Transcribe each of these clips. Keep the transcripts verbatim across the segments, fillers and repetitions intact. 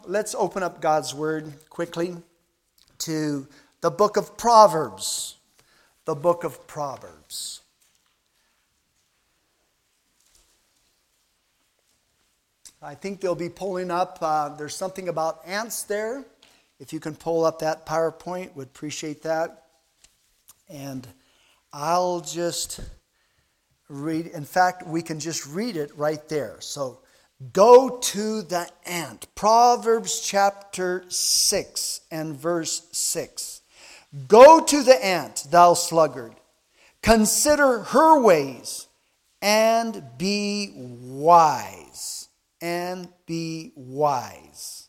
Let's open up God's Word quickly to the book of Proverbs. The book of Proverbs. I think they'll be pulling up. Uh, there's something about ants there. If you can pull up that PowerPoint, would appreciate that. And I'll just read. In fact, we can just read it right there. So go to the ant. Proverbs chapter six and verse six. Go to the ant, thou sluggard. Consider her ways and be wise. And be wise.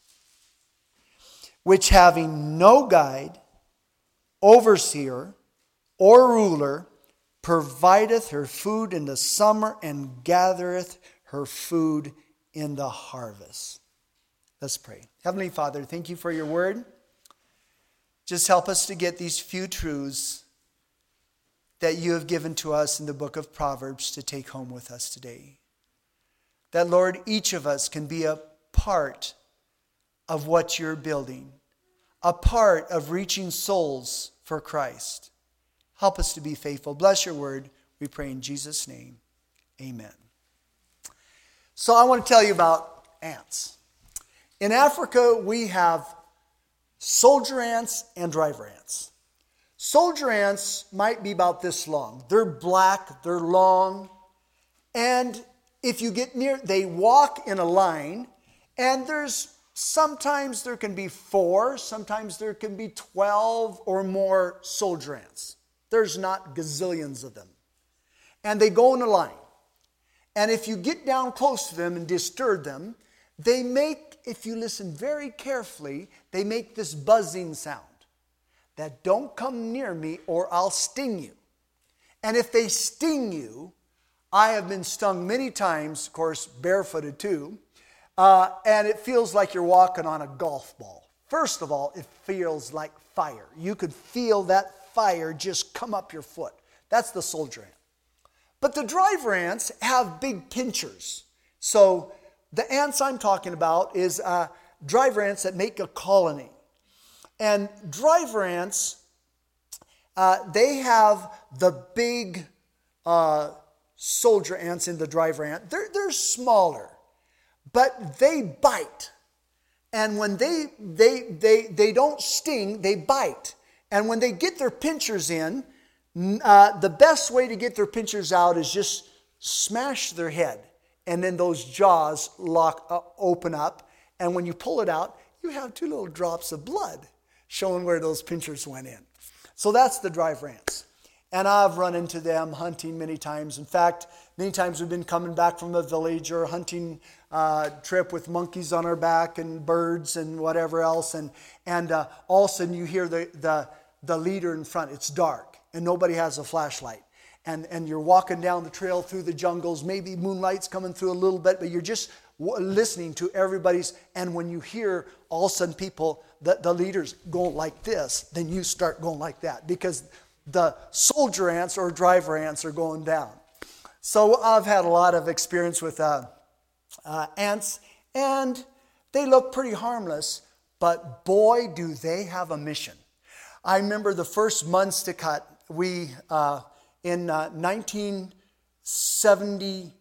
Which having no guide, overseer, or ruler, provideth her food in the summer and gathereth her food in the harvest. Let's pray. Heavenly Father, thank you for your word. Just help us to get these few truths that you have given to us in the book of Proverbs to take home with us today. That, Lord, each of us can be a part of what you're building, a part of reaching souls for Christ. Help us to be faithful. Bless your word, we pray in Jesus' name. Amen. So I want to tell you about ants. In Africa, we have soldier ants and driver ants. Soldier ants might be about this long. They're black, they're long, and if you get near, they walk in a line, and there's sometimes there can be four, sometimes there can be twelve or more soldier ants. There's not gazillions of them. And they go in a line. And if you get down close to them and disturb them, they make, if you listen very carefully, they make this buzzing sound. That don't come near me or I'll sting you. And if they sting you, I have been stung many times, of course, barefooted too, uh, and it feels like you're walking on a golf ball. First of all, it feels like fire. You could feel that fire just come up your foot. That's the soldier ant. But the driver ants have big pinchers. So the ants I'm talking about is uh, driver ants that make a colony. And driver ants, uh, they have the big uh, soldier ants in the driver ant. They're, they're smaller, but they bite. And when they, they, they, they don't sting, they bite. And when they get their pinchers in, uh, the best way to get their pinchers out is just smash their head. And then those jaws lock uh, open up. And when you pull it out, you have two little drops of blood showing where those pinchers went in. So that's the driver ants. And I've run into them hunting many times. In fact, many times we've been coming back from a village or a hunting uh, trip with monkeys on our back and birds and whatever else. And and uh, all of a sudden you hear the, the, the leader in front. It's dark and nobody has a flashlight. And, and you're walking down the trail through the jungles. Maybe moonlight's coming through a little bit, but you're just w- listening to everybody's. And when you hear all of a sudden people, the, the leaders going like this, then you start going like that because the soldier ants or driver ants are going down. So I've had a lot of experience with uh, uh, ants, and they look pretty harmless, but boy, do they have a mission. I remember the first months to cut, we, uh, in uh, nineteen seventy-four,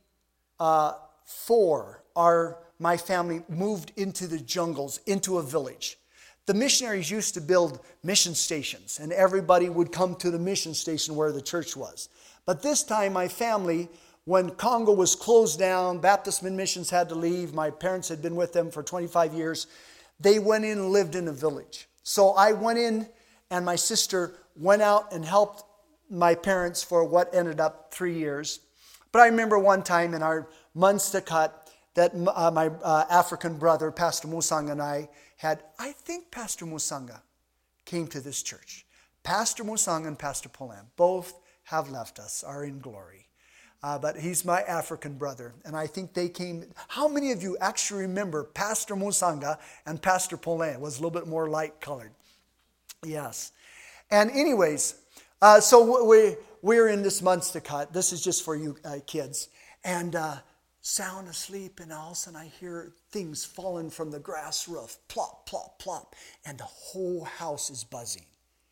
our, my family moved into the jungles, into a village. The missionaries used to build mission stations, and everybody would come to the mission station where the church was. But this time, my family, when Congo was closed down, Baptist missions had to leave. My parents had been with them for twenty-five years. They went in and lived in a village. So I went in, and my sister went out and helped my parents for what ended up three years. But I remember one time in our months to cut that uh, my uh, African brother, Pastor Musanga, and I had, I think Pastor Musanga came to this church. Pastor Musanga and Pastor Polam both have left us, are in glory. Uh, but he's my African brother, and I think they came. How many of you actually remember Pastor Musanga and Pastor Polam? It was a little bit more light colored. Yes. And anyways, uh, so we, we're in this months to cut. This is just for you uh, kids. And uh, sound asleep, and all of a sudden I hear things falling from the grass roof, plop, plop, plop, and the whole house is buzzing.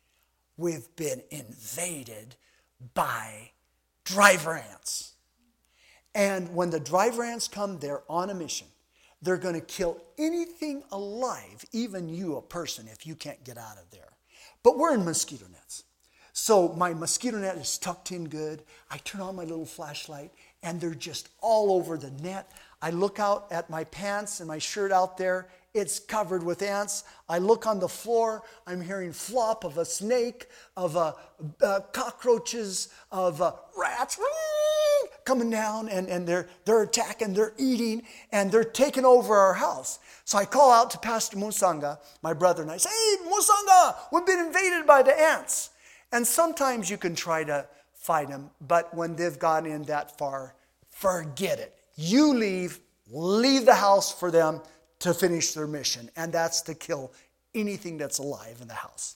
We've been invaded by driver ants. And when the driver ants come, they're on a mission. They're going to kill anything alive, even you, a person, if you can't get out of there. But we're in mosquito nets. So my mosquito net is tucked in good. I turn on my little flashlight, and they're just all over the net. I look out at my pants and my shirt out there. It's covered with ants. I look on the floor. I'm hearing flop of a snake, of uh, uh, cockroaches, of uh, rats coming down, and, and they're, they're attacking, they're eating, and they're taking over our house. So I call out to Pastor Musanga, my brother, and I say, "Hey, Musanga, we've been invaded by the ants." And sometimes you can try to fight them, but when they've gone in that far, forget it. You leave, leave the house for them to finish their mission, and that's to kill anything that's alive in the house.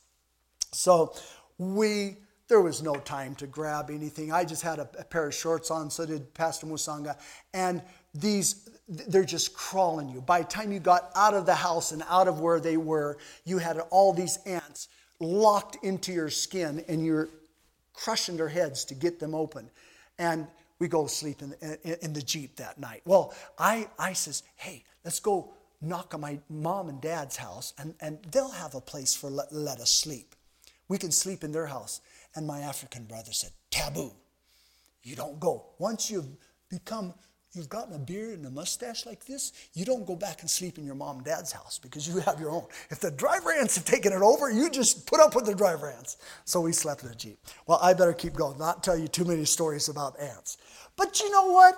So we, there was no time to grab anything. I just had a, a pair of shorts on, so did Pastor Musanga, and these, they're just crawling you. By the time you got out of the house and out of where they were, you had all these ants locked into your skin, and you're crushing their heads to get them open. And we go sleep in, in, in the Jeep that night. Well, I, I says, "Hey, let's go knock on my mom and dad's house, and, and they'll have a place for let, let us sleep. We can sleep in their house." And my African brother said, "Taboo. You don't go. Once you've become, you've gotten a beard and a mustache like this, you don't go back and sleep in your mom and dad's house because you have your own. If the driver ants have taken it over, you just put up with the driver ants." So we slept in the Jeep. Well, I better keep going, not tell you too many stories about ants. But you know what?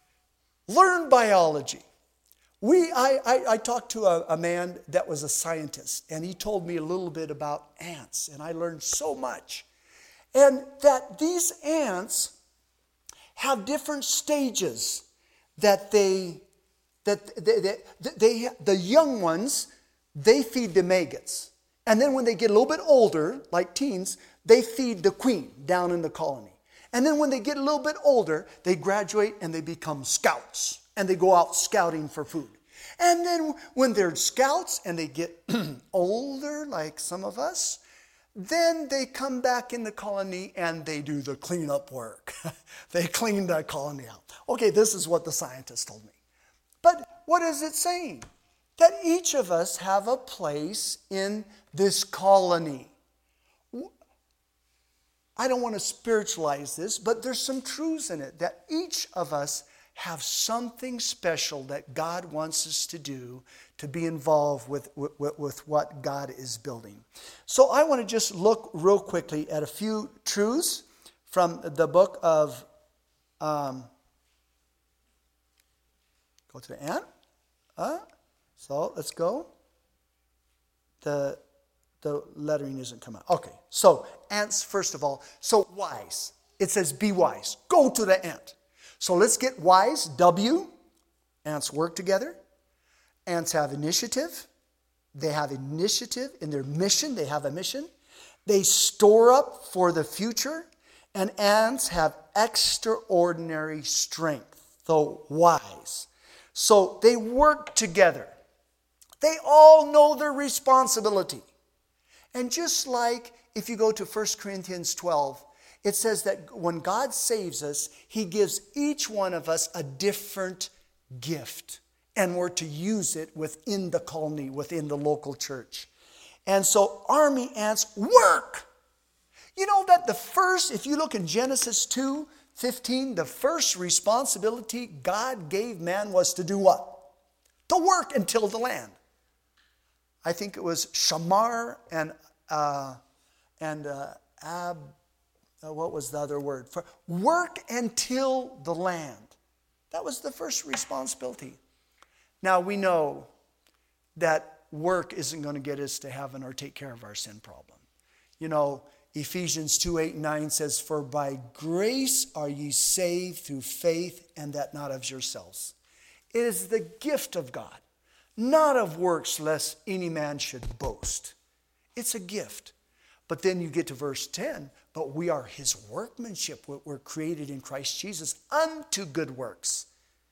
Learn biology. We, I, I, I talked to a, a man that was a scientist, and he told me a little bit about ants, and I learned so much. And that these ants have different stages that they, that they, they, they, the young ones, they feed the maggots. And then when they get a little bit older, like teens, they feed the queen down in the colony. And then when they get a little bit older, they graduate and they become scouts. And they go out scouting for food. And then when they're scouts and they get older, like some of us, then they come back in the colony and they do the cleanup work. They clean the colony out. Okay, this is what the scientist told me. But what is it saying? That each of us have a place in this colony. I don't want to spiritualize this, but there's some truths in it, that each of us have something special that God wants us to do to be involved with, with, with what God is building. So I want to just look real quickly at a few truths from the book of, um, go to the ant. Uh, so let's go. The, the lettering isn't coming out. Okay, so ants first of all. So wise. It says be wise. Go to the ant. So let's get wise, W. Ants work together. Ants have initiative. They have initiative in their mission. They have a mission. They store up for the future. And ants have extraordinary strength. So wise. So they work together. They all know their responsibility. And just like if you go to First Corinthians twelve, it says that when God saves us, He gives each one of us a different gift. And we're to use it within the colony, within the local church. And so army ants work. You know that the first, if you look in Genesis two fifteen, the first responsibility God gave man was to do what? To work and till the land. I think it was Shamar and uh, and uh, Ab. Uh, what was the other word? For work and till the land. That was the first responsibility. Now we know that work isn't going to get us to heaven or take care of our sin problem. You know, Ephesians two, eight, and nine says, "For by grace are ye saved through faith, and that not of yourselves. It is the gift of God, not of works, lest any man should boast." It's a gift. But then you get to verse ten, "But we are His workmanship, we're created in Christ Jesus unto good works."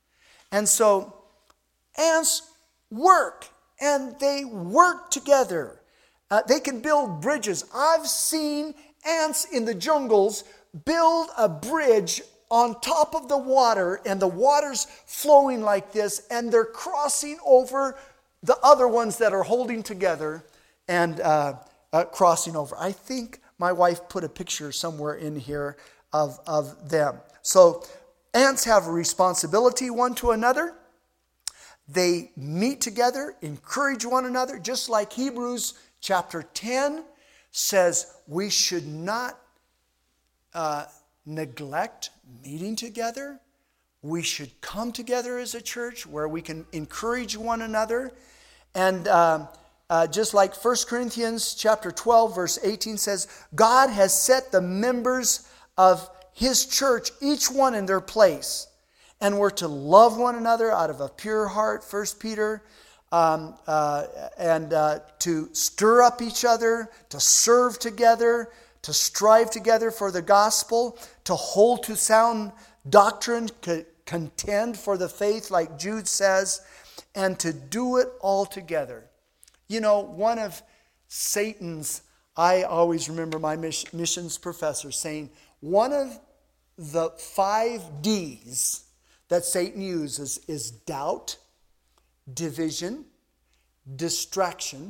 And so ants work, and they work together. Uh, they can build bridges. I've seen ants in the jungles build a bridge on top of the water, and the water's flowing like this, and they're crossing over the other ones that are holding together and uh, uh, crossing over. I think my wife put a picture somewhere in here of, of them. So ants have a responsibility one to another. They meet together, encourage one another, just like Hebrews chapter ten says we should not uh, neglect meeting together. We should come together as a church where we can encourage one another. And uh, uh, just like First Corinthians chapter twelve, verse eighteen says, God has set the members of His church, each one in their place. And we're to love one another out of a pure heart, First Peter, um, uh, and uh, to stir up each other, to serve together, to strive together for the gospel, to hold to sound doctrine, to contend for the faith, like Jude says, and to do it all together. You know, one of Satan's, I always remember my missions professor saying, one of the five D's that Satan uses is doubt, division, distraction,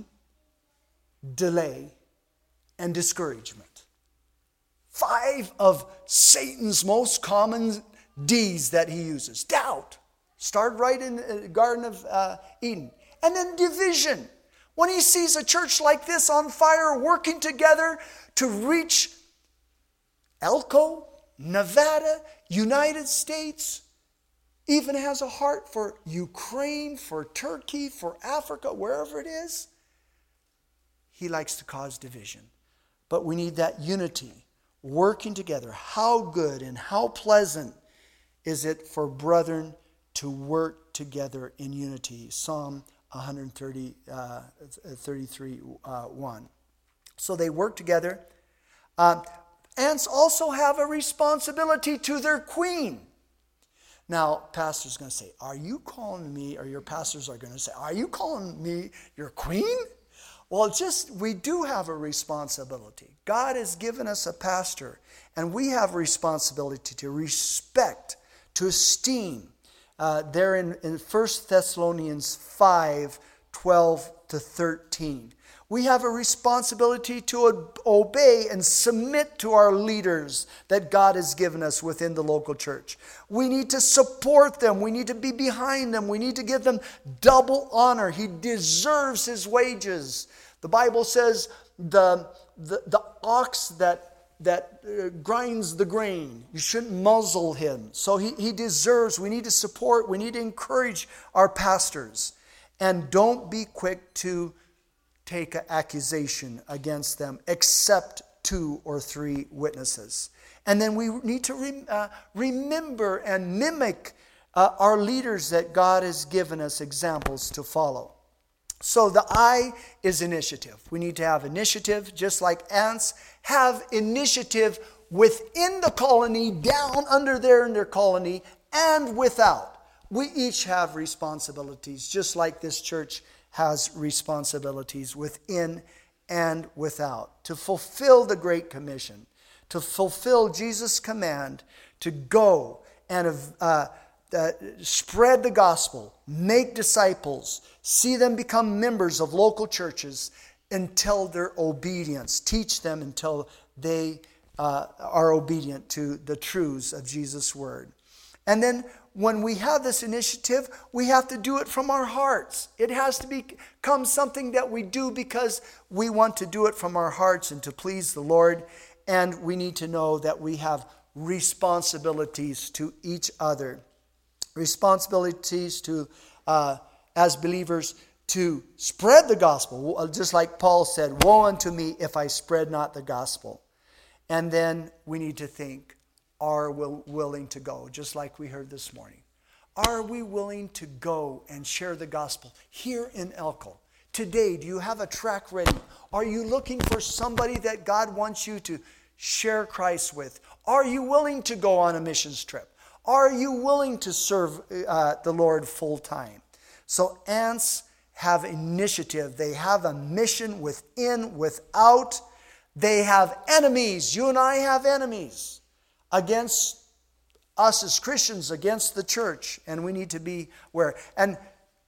delay, and discouragement. Five of Satan's most common D's that he uses. Doubt. Started right in the Garden of uh, Eden. And then division. When he sees a church like this on fire, working together to reach Elko, Nevada, United States, even has a heart for Ukraine, for Turkey, for Africa, wherever it is, he likes to cause division. But we need that unity, working together. How good and how pleasant is it for brethren to work together in unity? Psalm one thirty, uh, thirty-three, uh, one. So they work together. Uh, ants also have a responsibility to their queen. Now, pastor's going to say, are you calling me, or your pastors are going to say, are you calling me your queen? Well, just, we do have a responsibility. God has given us a pastor, and we have a responsibility to respect, to esteem. Uh, there in, in First Thessalonians five, twelve to thirteen. We have a responsibility to obey and submit to our leaders that God has given us within the local church. We need to support them. We need to be behind them. We need to give them double honor. He deserves his wages. The Bible says the, the, the ox that that uh, grinds the grain, you shouldn't muzzle him. So he, he deserves, we need to support, we need to encourage our pastors. And don't be quick to take an accusation against them, except two or three witnesses. And then we need to rem- uh, remember and mimic uh, our leaders that God has given us examples to follow. So the I is initiative. We need to have initiative, just like ants have initiative within the colony, down under there in their colony, and without. We each have responsibilities, just like this church has responsibilities within and without, to fulfill the Great Commission, to fulfill Jesus' command to go and uh, uh, spread the gospel, make disciples, see them become members of local churches until their obedience, teach them until they uh, are obedient to the truths of Jesus' word. And then when we have this initiative, we have to do it from our hearts. It has to become something that we do because we want to do it from our hearts and to please the Lord. And we need to know that we have responsibilities to each other. Responsibilities to, uh, as believers, to spread the gospel. Just like Paul said, woe unto me if I spread not the gospel. And then we need to think, are we willing to go? Just like we heard this morning. Are we willing to go and share the gospel here in Elko? Today, do you have a tract ready? Are you looking for somebody that God wants you to share Christ with? Are you willing to go on a missions trip? Are you willing to serve uh, the Lord full time? So ants have initiative. They have a mission within, without. They have enemies. You and I have enemies against us as Christians, against the church. And we need to be aware. And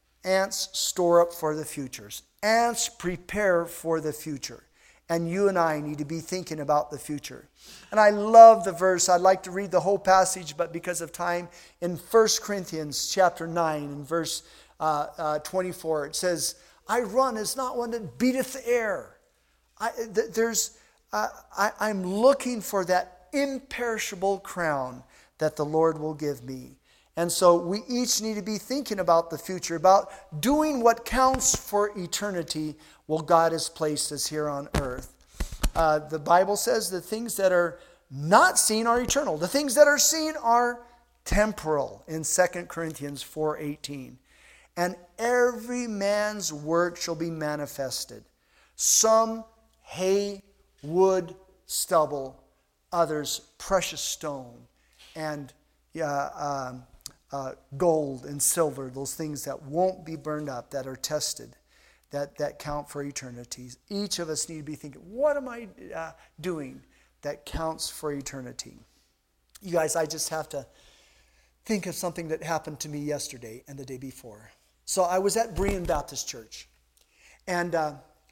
ants store up for the futures. Ants prepare for the future. And you and I need to be thinking about the future. And I love the verse. I'd like to read the whole passage, but because of time, in First Corinthians chapter nine, in verse uh, uh, twenty-four, it says, I run as not one that beateth the air. I, th- there's, uh, I, I'm looking for that imperishable crown that the Lord will give me. And so we each need to be thinking about the future, about doing what counts for eternity while God has placed us here on earth. Uh, the Bible says the things that are not seen are eternal. The things that are seen are temporal in Second Corinthians four eighteen. And every man's work shall be manifested. Some hay, wood, stubble, others precious stone, and uh, um, uh, gold and silver, those things that won't be burned up, that are tested, that, that count for eternity. Each of us need to be thinking, what am I uh, doing that counts for eternity? You guys, I just have to think of something that happened to me yesterday and the day before. So I was at Berean Baptist Church, and uh,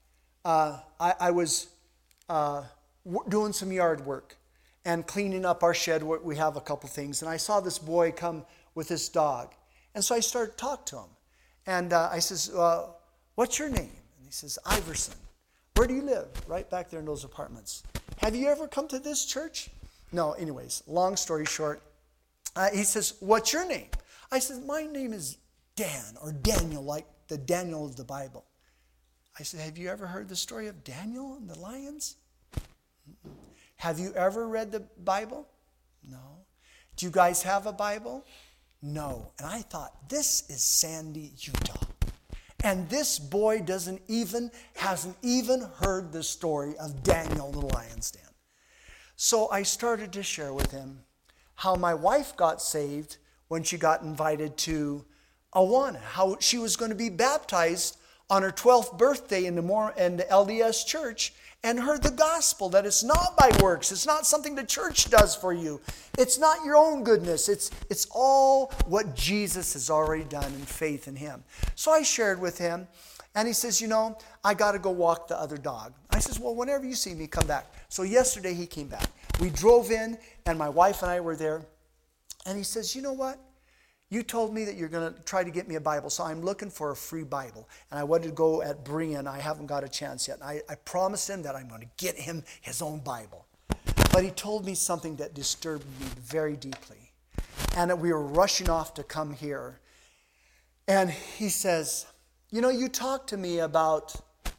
uh, I, I was uh, w- doing some yard work and cleaning up our shed where we have a couple things. And I saw this boy come with his dog. And so I started to talk to him. And uh, I says, uh, what's your name? And he says, Iverson. Where do you live? Right back there in those apartments. Have you ever come to this church? No, anyways, long story short. Uh, he says, what's your name? I said, my name is Dan, or Daniel, like the Daniel of the Bible. I said, have you ever heard the story of Daniel and the lions? Mm-mm. Have you ever read the Bible? No. Do you guys have a Bible? No. And I thought, this is Sandy, Utah. And this boy doesn't even, hasn't even heard the story of Daniel the lion's den. So I started to share with him how my wife got saved when she got invited to Awana, how she was going to be baptized on her twelfth birthday in the, Mor- in the L D S church, and heard the gospel, that it's not by works. It's not something the church does for you. It's not your own goodness. It's, it's all what Jesus has already done in faith in him. So I shared with him, and he says, you know, I got to go walk the other dog. I says, well, whenever you see me, come back. So yesterday he came back. We drove in, and my wife and I were there, and he says, you know what? You told me that you're going to try to get me a Bible, so I'm looking for a free Bible. And I wanted to go at Berean. I haven't got a chance yet. I, I promised him that I'm going to get him his own Bible. But he told me something that disturbed me very deeply. And that we were rushing off to come here. And he says, you know, you talked to me about,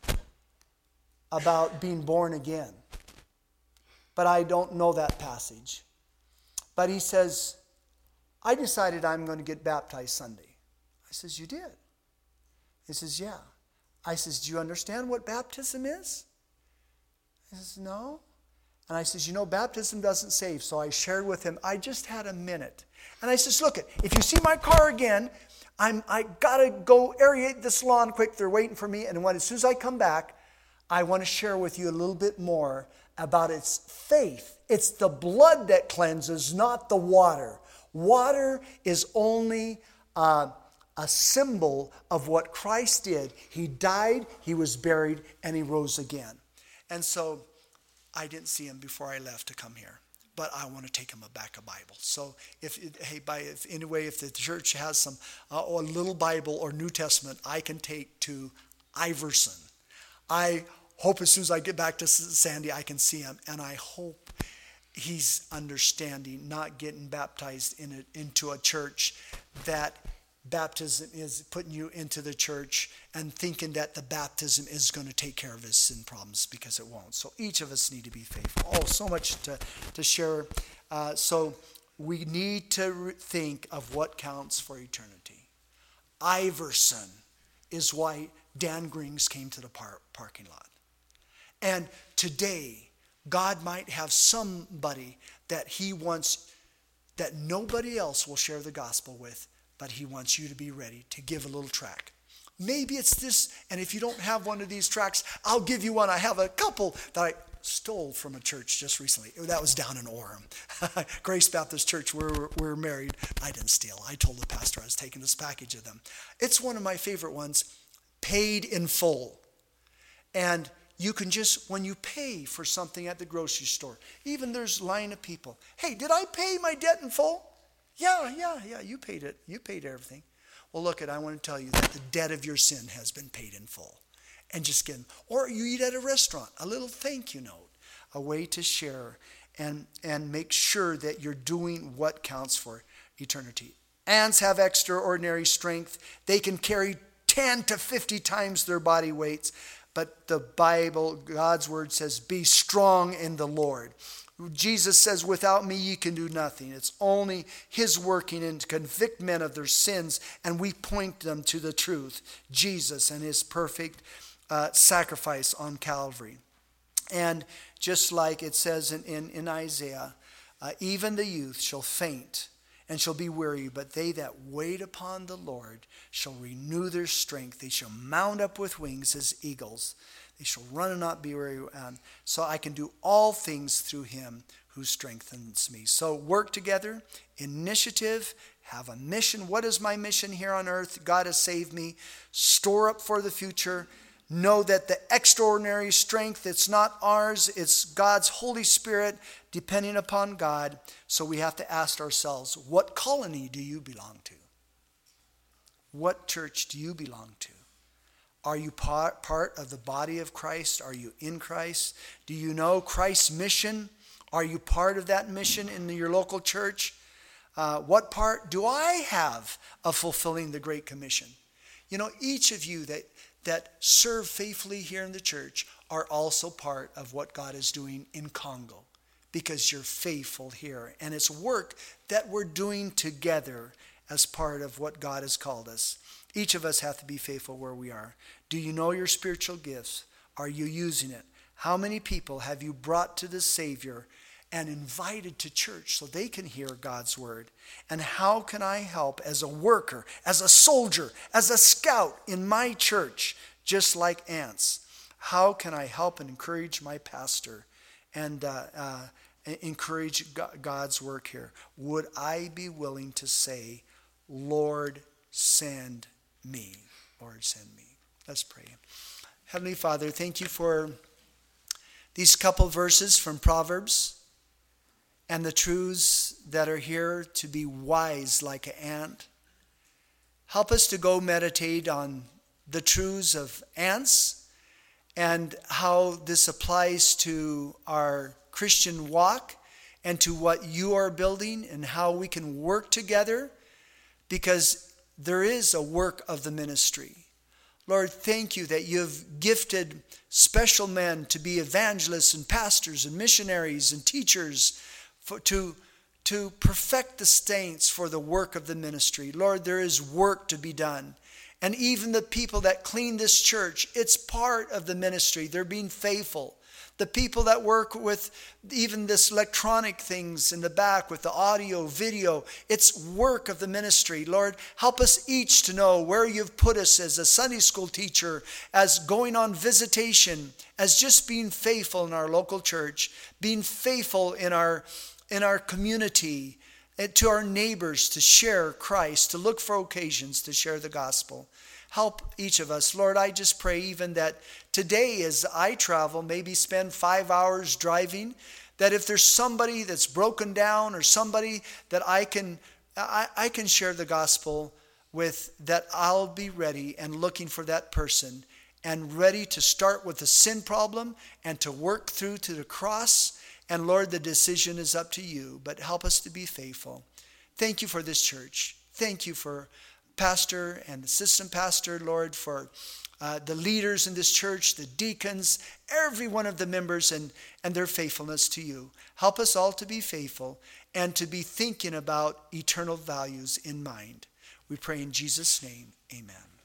about being born again. But I don't know that passage. But he says, I decided I'm going to get baptized Sunday. I says, you did? He says, yeah. I says, do you understand what baptism is? He says, no. And I says, you know, baptism doesn't save. So I shared with him, I just had a minute. And I says, look, if you see my car again, I'm, I got to go aerate this lawn quick. They're waiting for me. And when, as soon as I come back, I want to share with you a little bit more about its faith. It's the blood that cleanses, not the water. Water is only uh, a symbol of what Christ did. He died, he was buried, and he rose again. And so I didn't see him before I left to come here. But I want to take him a back a Bible. So if hey, by if, anyway, if the church has some uh, or a little Bible or New Testament, I can take to Iverson. I hope as soon as I get back to Sandy, I can see him, and I hope he's understanding, not getting baptized in a, into a church that baptism is putting you into the church and thinking that the baptism is going to take care of his sin problems, because it won't. So each of us need to be faithful. Oh, so much to, to share. Uh, so we need to re- think of what counts for eternity. Iverson is why Dan Grings came to the par- parking lot. And today, God might have somebody that he wants that nobody else will share the gospel with, but he wants you to be ready to give a little tract. Maybe it's this, and if you don't have one of these tracts, I'll give you one. I have a couple that I stole from a church just recently. That was down in Orem. Grace Baptist Church, where we're, we're married. I didn't steal. I told the pastor I was taking this package of them. It's one of my favorite ones, paid in full. And you can just, when you pay for something at the grocery store, even there's a line of people. Hey, did I pay my debt in full? Yeah, yeah, yeah, you paid it. You paid everything. Well, look, it, I want to tell you that the debt of your sin has been paid in full. And just get, or you eat at a restaurant, a little thank you note, a way to share and, and make sure that you're doing what counts for eternity. Ants have extraordinary strength. They can carry ten to fifty times their body weights. But the Bible, God's word says, be strong in the Lord. Jesus says, without me, ye can do nothing. It's only his working in to convict men of their sins, and we point them to the truth, Jesus and his perfect uh, sacrifice on Calvary. And just like it says in, in, in Isaiah, uh, even the youth shall faint and shall be weary, but they that wait upon the Lord shall renew their strength. They shall mount up with wings as eagles. They shall run and not be weary. Um, so I can do all things through him who strengthens me. So work together, initiative, have a mission. What is my mission here on earth? God has saved me. Store up for the future. Know that the extraordinary strength, it's not ours, it's God's Holy Spirit depending upon God. So we have to ask ourselves, what colony do you belong to? What church do you belong to? Are you part, part of the body of Christ? Are you in Christ? Do you know Christ's mission? Are you part of that mission in your local church? Uh, what part do I have of fulfilling the Great Commission? You know, each of you that, that serve faithfully here in the church are also part of what God is doing in Congo, because you're faithful here. And it's work that we're doing together as part of what God has called us. Each of us have to be faithful where we are. Do you know your spiritual gifts? Are you using it? How many people have you brought to the Savior and invited to church so they can hear God's word? And how can I help as a worker, as a soldier, as a scout in my church, just like ants? How can I help and encourage my pastor and uh, uh, encourage God's work here? Would I be willing to say, Lord, send me? Lord, send me. Let's pray. Heavenly Father, thank you for these couple verses from Proverbs and the truths that are here to be wise like an ant. Help us to go meditate on the truths of ants and how this applies to our Christian walk and to what you are building and how we can work together, because there is a work of the ministry. Lord, thank you that you've gifted special men to be evangelists and pastors and missionaries and teachers for, to, to perfect the saints for the work of the ministry. Lord, there is work to be done. And even the people that clean this church, it's part of the ministry. They're being faithful. The people that work with even this electronic things in the back with the audio, video, it's work of the ministry. Lord, help us each to know where you've put us as a Sunday school teacher, as going on visitation, as just being faithful in our local church, being faithful in our, in our community, and to our neighbors to share Christ, to look for occasions to share the gospel. Help each of us. Lord, I just pray even that today as I travel, maybe spend five hours driving, that if there's somebody that's broken down or somebody that I can I, I can share the gospel with, that I'll be ready and looking for that person and ready to start with the sin problem and to work through to the cross. And Lord, the decision is up to you, but help us to be faithful. Thank you for this church. Thank you for pastor and assistant pastor, Lord, for uh, the leaders in this church, the deacons, every one of the members and, and their faithfulness to you. Help us all to be faithful and to be thinking about eternal values in mind. We pray in Jesus' name, amen.